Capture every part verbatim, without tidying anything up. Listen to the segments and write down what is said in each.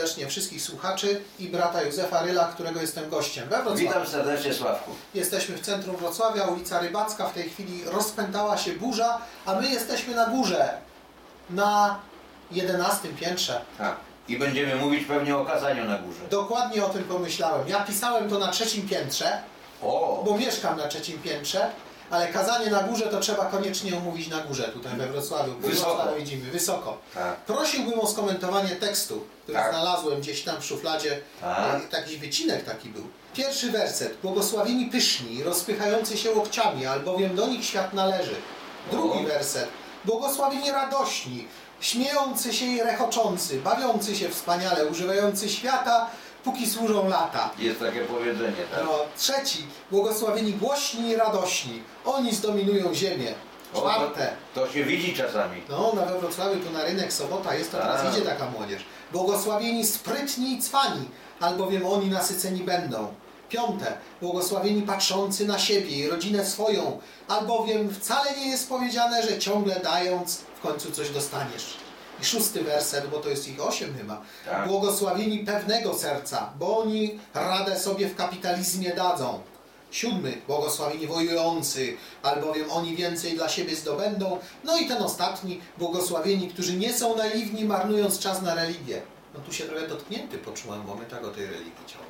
serdecznie wszystkich słuchaczy i brata Józefa Ryla, którego jestem gościem we Wrocławiu. Witam serdecznie, Sławku. Jesteśmy w centrum Wrocławia, ulica Rybacka. W tej chwili rozpętała się burza, a my jesteśmy na górze, na jedenastym piętrze. Tak. I będziemy mówić pewnie o kazaniu na górze. Dokładnie o tym pomyślałem. Ja pisałem to na trzecim piętrze, o. bo mieszkam na trzecim piętrze, ale kazanie na górze to trzeba koniecznie omówić na górze, tutaj we Wrocławiu. Wysoko. Widzimy, wysoko. Tak. Prosiłbym o skomentowanie tekstu, który tak. znalazłem gdzieś tam w szufladzie. Tak. Taki wycinek taki był. Pierwszy werset. Błogosławieni pyszni, rozpychający się łokciami, albowiem do nich świat należy. Drugi o. werset. Błogosławieni radośni, śmiejący się i rechoczący, bawiący się wspaniale, używający świata, póki służą lata. Jest takie powiedzenie, tak? No, trzeci. Błogosławieni głośni i radośni. Oni zdominują ziemię. Czwarte. O, to, to się widzi czasami. No, na we Wrocławiu, tu na rynek, sobota jest, to teraz idzie taka młodzież. Błogosławieni sprytni i cwani, albowiem oni nasyceni będą. Piąte. Błogosławieni patrzący na siebie i rodzinę swoją, albowiem wcale nie jest powiedziane, że ciągle dając w końcu coś dostaniesz. I szósty werset, bo to jest ich osiem chyba. Tak. Błogosławieni pewnego serca, bo oni radę sobie w kapitalizmie dadzą. Siódmy. Błogosławieni wojujący, albowiem oni więcej dla siebie zdobędą. No i ten ostatni. Błogosławieni, którzy nie są naiwni, marnując czas na religię. No tu się trochę dotknięty poczułem, bo my tak o tej religii ciągle.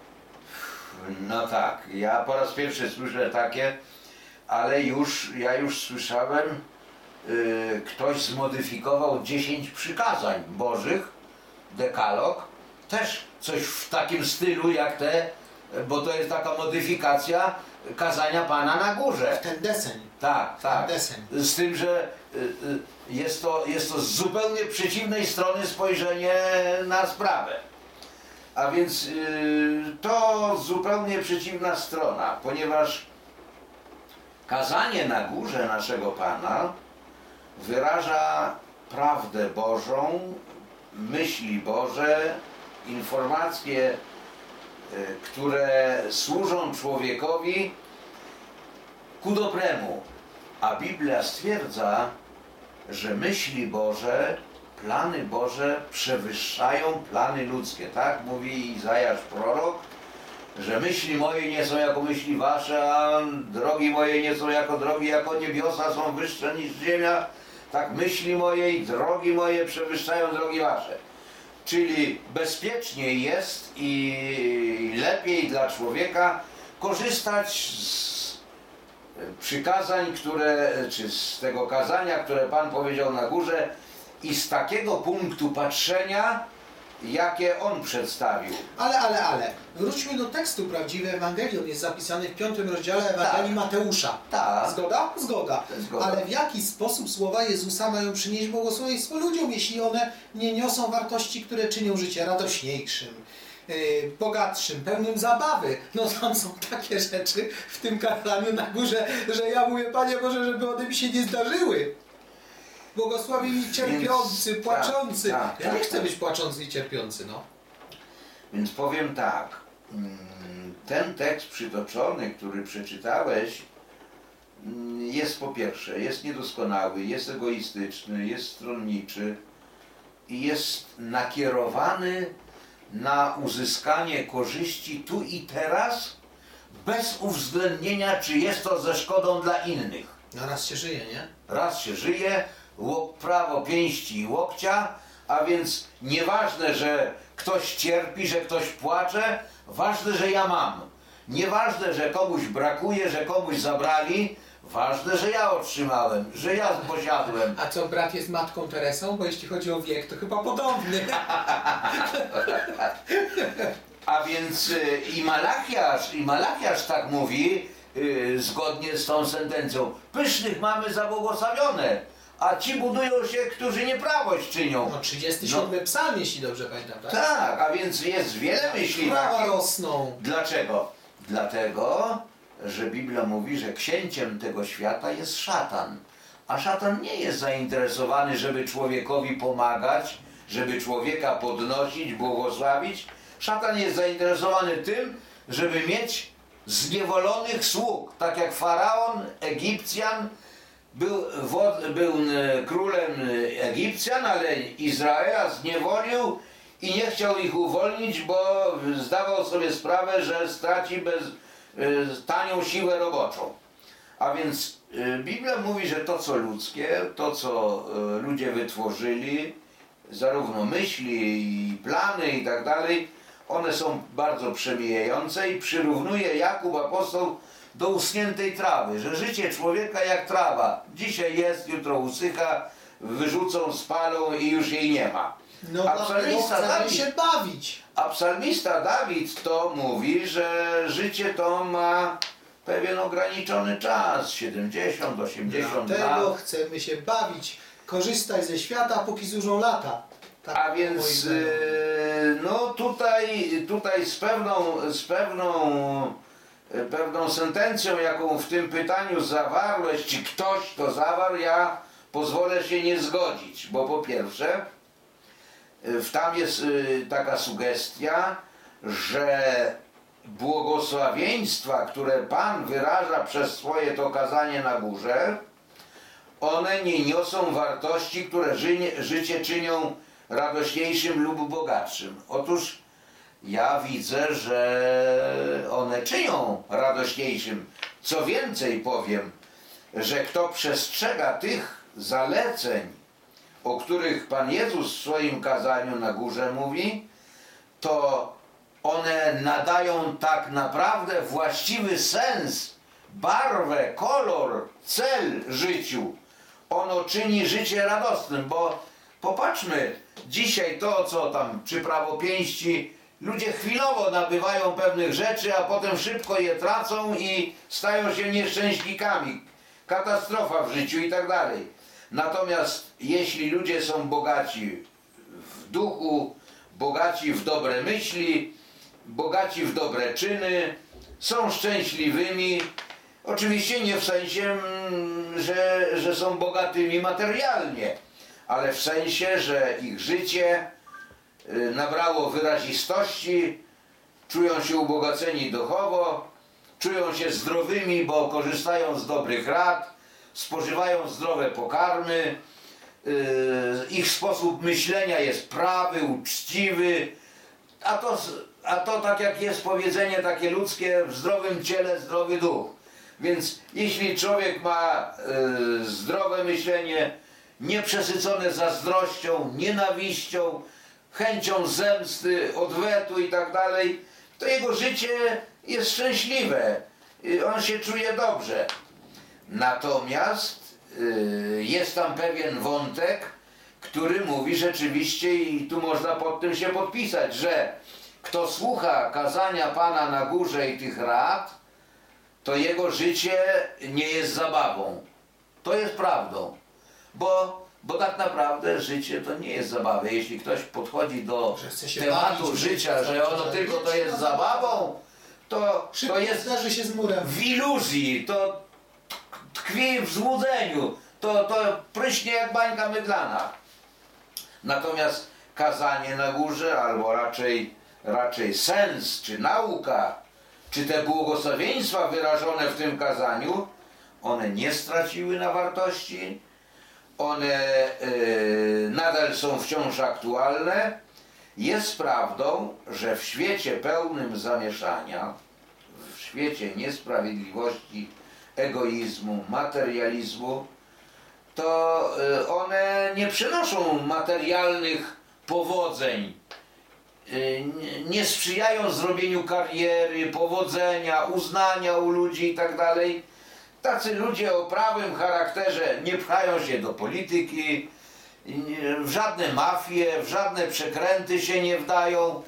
No tak. Ja po raz pierwszy słyszę takie, ale już, ja już słyszałem, yy, ktoś zmodyfikował dziesięć przykazań bożych, dekalog, też coś w takim stylu jak te, bo to jest taka modyfikacja kazania Pana na górze. Ten deseń. Tak, tak. Ten deseń. Z tym, że jest to, jest to z zupełnie przeciwnej strony spojrzenie na sprawę. A więc to zupełnie przeciwna strona, ponieważ kazanie na górze naszego Pana wyraża prawdę Bożą, myśli Boże, informacje, które służą człowiekowi ku dobremu. A Biblia stwierdza, że myśli Boże, plany Boże przewyższają plany ludzkie. Tak mówi Izajasz prorok, że myśli moje nie są jako myśli wasze, a drogi moje nie są jako drogi, jako niebiosa są wyższe niż ziemia. Tak myśli moje i drogi moje przewyższają drogi wasze. Czyli bezpieczniej jest i lepiej dla człowieka korzystać z przykazań, które, czy z tego kazania, które Pan powiedział na górze i z takiego punktu patrzenia, jakie On przedstawił. Ale, ale, ale, wróćmy do tekstu. Prawdziwy Ewangelium jest zapisany w piątym rozdziale Ewangelii tak. Mateusza. Tak. Zgoda? Zgoda. Zgoda. Ale w jaki sposób słowa Jezusa mają przynieść błogosławieństwo ludziom, jeśli one nie niosą wartości, które czynią życie radośniejszym, yy, bogatszym, pełnym zabawy? No tam są takie rzeczy w tym kazaniu na górze, że ja mówię, Panie Boże, żeby one mi się nie zdarzyły. Błogosławieni cierpiący, Więc, płaczący. Tak, tak, ja nie chcę tak. być płaczący i cierpiący, no. Więc powiem tak. Ten tekst przytoczony, który przeczytałeś, jest po pierwsze, jest niedoskonały, jest egoistyczny, jest stronniczy i jest nakierowany na uzyskanie korzyści tu i teraz, bez uwzględnienia, czy jest to ze szkodą dla innych. No raz się żyje, nie? Raz się żyje, łok, prawo pięści i łokcia, a więc nieważne, że ktoś cierpi, że ktoś płacze, ważne, że ja mam. Nieważne, że komuś brakuje, że komuś zabrali, ważne, że ja otrzymałem, że ja posiadłem. A co, brat jest matką Teresą? Bo jeśli chodzi o wiek, to chyba podobny. A więc i Malachiasz, i Malachiasz tak mówi, yy, zgodnie z tą sentencją. Pysznych mamy zabłogosławione, a ci budują się, którzy nieprawość czynią. No trzydziesty siódmy no. Psalm, jeśli dobrze pamiętam, tak? Tak, a więc jest wiele myśli. Prawa rosną. Dlaczego? Dlatego, że Biblia mówi, że księciem tego świata jest szatan. A szatan nie jest zainteresowany, żeby człowiekowi pomagać, żeby człowieka podnosić, błogosławić. Szatan jest zainteresowany tym, żeby mieć zniewolonych sług. Tak jak faraon, Egipcjan, był, był królem Egipcjan, ale Izraela zniewolił i nie chciał ich uwolnić, bo zdawał sobie sprawę, że straci bez, y, tanią siłę roboczą. A więc y, Biblia mówi, że to co ludzkie, to co y, ludzie wytworzyli, zarówno myśli i plany i tak dalej, one są bardzo przemijające i przyrównuje Jakub apostoł do uschniętej trawy, że życie człowieka jak trawa. Dzisiaj jest, jutro usycha, wyrzucą, spalą i już jej nie ma. No a dlatego chcemy Dawid, się bawić. a psalmista Dawid to mówi, że życie to ma pewien ograniczony czas, siedemdziesiąt, osiemdziesiąt Dlatego lat. chcemy się bawić. Korzystaj ze świata, póki służą lata. Tak A więc yy, no tutaj, tutaj z pewną, z pewną, pewną sentencją, jaką w tym pytaniu zawarłeś, czy ktoś to zawarł, ja pozwolę się nie zgodzić, bo po pierwsze w tam jest yy, taka sugestia, że błogosławieństwa, które Pan wyraża przez swoje to kazanie na górze, one nie niosą wartości, które ży życie czynią radośniejszym lub bogatszym. Otóż ja widzę, że one czynią radośniejszym. Co więcej powiem, że kto przestrzega tych zaleceń, o których Pan Jezus w swoim kazaniu na górze mówi, to one nadają tak naprawdę właściwy sens, barwę, kolor, cel życiu. Ono czyni życie radosnym, bo popatrzmy, dzisiaj to, co tam przy prawopięści, ludzie chwilowo nabywają pewnych rzeczy, a potem szybko je tracą i stają się nieszczęśnikami. Katastrofa w życiu i tak dalej. Natomiast jeśli ludzie są bogaci w duchu, bogaci w dobre myśli, bogaci w dobre czyny, są szczęśliwymi, oczywiście nie w sensie, że, że są bogatymi materialnie, ale w sensie, że ich życie nabrało wyrazistości, czują się ubogaceni duchowo, czują się zdrowymi, bo korzystają z dobrych rad, spożywają zdrowe pokarmy, ich sposób myślenia jest prawy, uczciwy, a to, a to tak jak jest powiedzenie takie ludzkie, w zdrowym ciele zdrowy duch. Więc jeśli człowiek ma y, zdrowe myślenie, nieprzesycone zazdrością, nienawiścią, chęcią zemsty, odwetu i tak dalej, to jego życie jest szczęśliwe. Y, on się czuje dobrze. Natomiast y, jest tam pewien wątek, który mówi rzeczywiście, i tu można pod tym się podpisać, że kto słucha kazania Pana na górze i tych rad, to jego życie nie jest zabawą. To jest prawdą. Bo, bo tak naprawdę życie to nie jest zabawa. Jeśli ktoś podchodzi do tematu bawić, życia, że ono tylko to jest zabawą, to, to jest zdarzy się z murem. W iluzji, to tkwi w złudzeniu, to, to pryśnie jak bańka mydlana. Natomiast kazanie na górze, albo raczej, raczej sens, czy nauka, czy te błogosławieństwa wyrażone w tym kazaniu, one nie straciły na wartości, one yy, nadal są wciąż aktualne. Jest prawdą, że w świecie pełnym zamieszania, w świecie niesprawiedliwości, egoizmu, materializmu, to yy, one nie przynoszą materialnych powodzeń, yy, nie sprzyjają zrobieniu kariery, powodzenia, uznania u ludzi i tak dalej. Tacy ludzie o prawym charakterze nie pchają się do polityki, w żadne mafie, w żadne przekręty się nie wdają,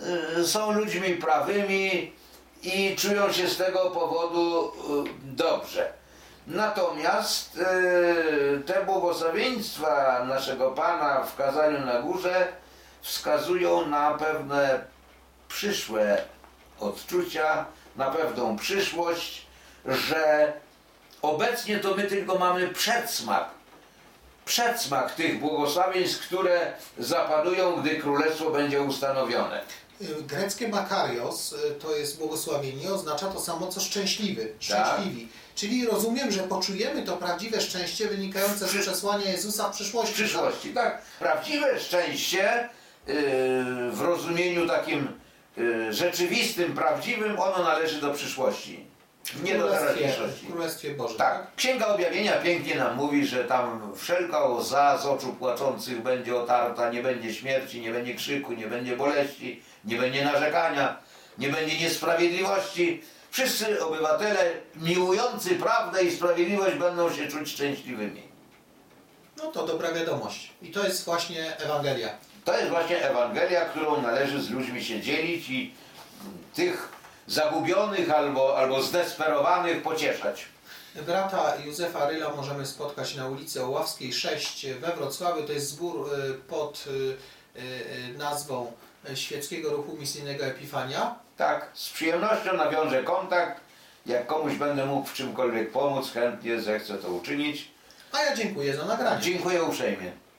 są ludźmi prawymi i czują się z tego powodu dobrze. Natomiast te błogosławieństwa naszego Pana w kazaniu na górze wskazują na pewne przyszłe odczucia, na pewną przyszłość, że obecnie to my tylko mamy przedsmak, przedsmak tych błogosławieństw, które zapanują, gdy królestwo będzie ustanowione. Greckie makarios, to jest błogosławienie, oznacza to samo co szczęśliwy, szczęśliwi. Tak. Czyli rozumiem, że poczujemy to prawdziwe szczęście wynikające z przesłania Jezusa w przyszłości. W przyszłości, tak. tak. Prawdziwe szczęście w rozumieniu takim y, rzeczywistym, prawdziwym, ono należy do przyszłości, nie do Królestwie, teraźniejszości. w Królestwie Bożym. Tak, Księga Objawienia pięknie nam mówi, że tam wszelka łza z oczu płaczących będzie otarta, nie będzie śmierci, nie będzie krzyku, nie będzie boleści, nie będzie narzekania, nie będzie niesprawiedliwości. Wszyscy obywatele miłujący prawdę i sprawiedliwość będą się czuć szczęśliwymi. No to dobra wiadomość. I to jest właśnie Ewangelia. To jest właśnie Ewangelia, którą należy z ludźmi się dzielić i tych zagubionych albo, albo zdesperowanych pocieszać. Brata Józefa Ryla możemy spotkać na ulicy Oławskiej sześć we Wrocławiu. To jest zbór y, pod y, y, nazwą Świeckiego Ruchu Misyjnego Epifania. Tak, z przyjemnością nawiążę kontakt. Jak komuś będę mógł w czymkolwiek pomóc, chętnie zechcę to uczynić. A ja dziękuję za nagranie. Dziękuję uprzejmie.